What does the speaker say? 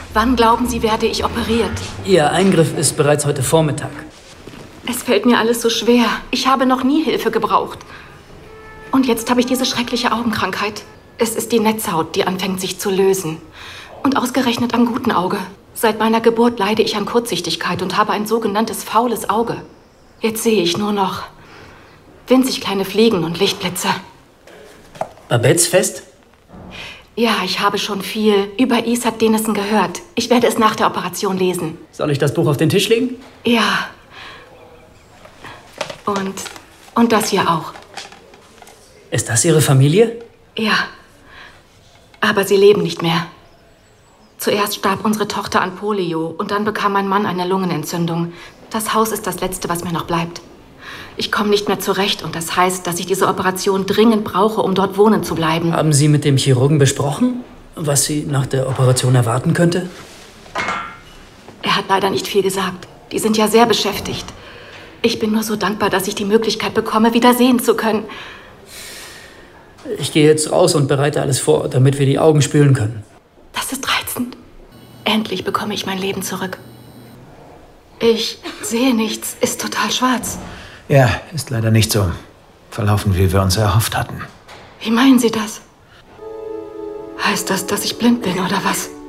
Wann glauben Sie, werde ich operiert? Ihr Eingriff ist bereits heute Vormittag. Es fällt mir alles so schwer. Ich habe noch nie Hilfe gebraucht. Und jetzt habe ich diese schreckliche Augenkrankheit. Es ist die Netzhaut, die anfängt sich zu lösen. Und ausgerechnet am guten Auge. Seit meiner Geburt leide ich an Kurzsichtigkeit und habe ein sogenanntes faules Auge. Jetzt sehe ich nur noch winzig kleine Fliegen und Lichtblitze. Babettes Fest? Ja, ich habe schon viel über Isaac Denison gehört. Ich werde es nach der Operation lesen. Soll ich das Buch auf den Tisch legen? Ja. Und das hier auch. Ist das Ihre Familie? Ja. Aber sie leben nicht mehr. Zuerst starb unsere Tochter an Polio und dann bekam mein Mann eine Lungenentzündung. Das Haus ist das Letzte, was mir noch bleibt. Ich komme nicht mehr zurecht und das heißt, dass ich diese Operation dringend brauche, um dort wohnen zu bleiben. Haben Sie mit dem Chirurgen besprochen, was Sie nach der Operation erwarten könnte? Er hat leider nicht viel gesagt. Die sind ja sehr beschäftigt. Ich bin nur so dankbar, dass ich die Möglichkeit bekomme, wieder sehen zu können. Ich gehe jetzt raus und bereite alles vor, damit wir die Augen spülen können. Das ist reizend. Endlich bekomme ich mein Leben zurück. Ich sehe nichts, ist total schwarz. Ja, ist leider nicht so verlaufen, wie wir uns erhofft hatten. Wie meinen Sie das? Heißt das, dass ich blind bin, oder was?